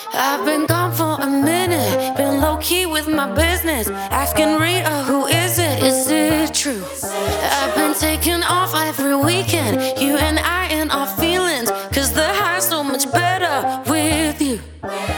I've been gone for a minute, been low-key with my business, asking Rita, who is it? Is it true? I've been taking off every weekend, you and I and our feelings, 'cause the high's so much better with you.